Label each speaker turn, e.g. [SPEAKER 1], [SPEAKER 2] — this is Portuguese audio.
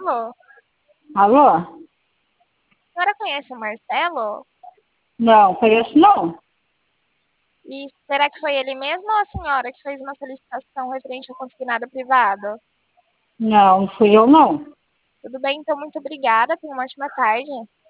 [SPEAKER 1] Alô?
[SPEAKER 2] Alô?
[SPEAKER 1] A senhora conhece o Marcelo?
[SPEAKER 2] Não, conheço não.
[SPEAKER 1] E será que foi ele mesmo ou a senhora que fez uma solicitação referente ao consignado privado?
[SPEAKER 2] Não, não fui eu não.
[SPEAKER 1] Tudo bem, então muito obrigada. Tenha uma ótima tarde.